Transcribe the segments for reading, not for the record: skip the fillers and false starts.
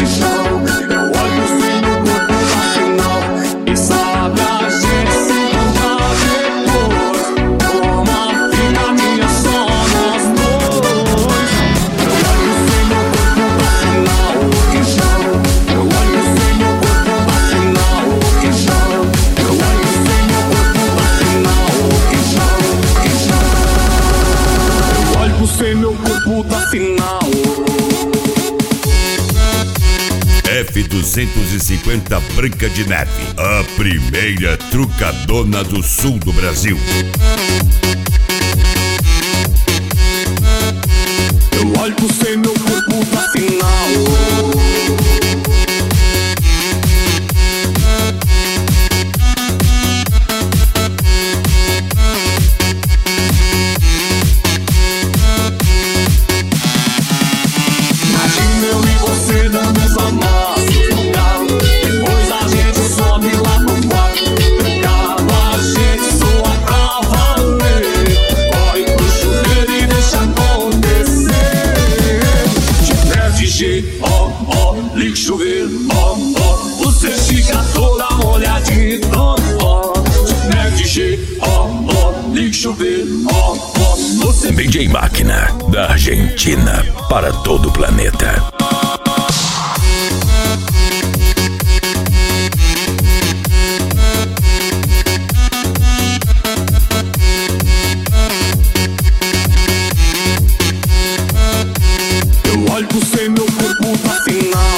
que chão. Eu olho sem no corpo da final. E sabe a gente se encontrar depois. Uma ficadinha só nós dois. Eu olho sem no corpo da final. Que chão. Eu olho sem no corpo da final. Que chão. Eu olho sem no corpo da final. Que chão. Que chão. Eu olho sem meu corpo da final. F-250 Branca de Neve, a primeira trucadona do sul do Brasil. Eu olho sem meu corpo da final. Imagina eu e você dando essa massa. Depois a gente sobe lá pro quarto. Cava a gente soa pra valer. Corre pro chuveiro e deixa acontecer. De G, liga o chuveiro, você fica toda molhadinha, de G, liga o chuveiro, você DJ Máquina, da Argentina para todo o planeta. Eu olho sem meu corpo da final.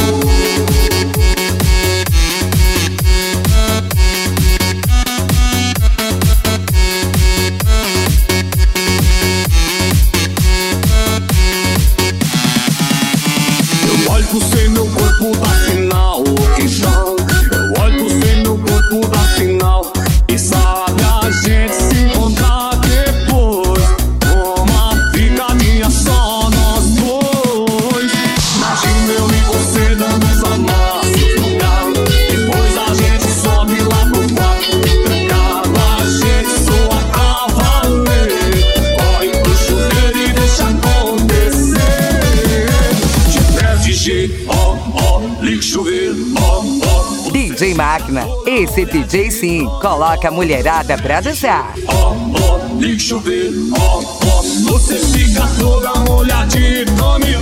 Eu olho sem meu corpo da final. Que chão. Eu olho sem meu corpo da final. E sabe a gente se encontrar depois. Uma ficadinha só nós dois. Imagina eu e você dando essa massa. Depois a gente sobe lá pro quarto. Cava a gente soa pra valer. Corre pro chuveiro e deixa acontecer. De G, liga o chuveiro, DJ Máquina, esse DJ sim, coloca a mulherada pra dançar. liga o chuveiro, você fica toda molhadinha, come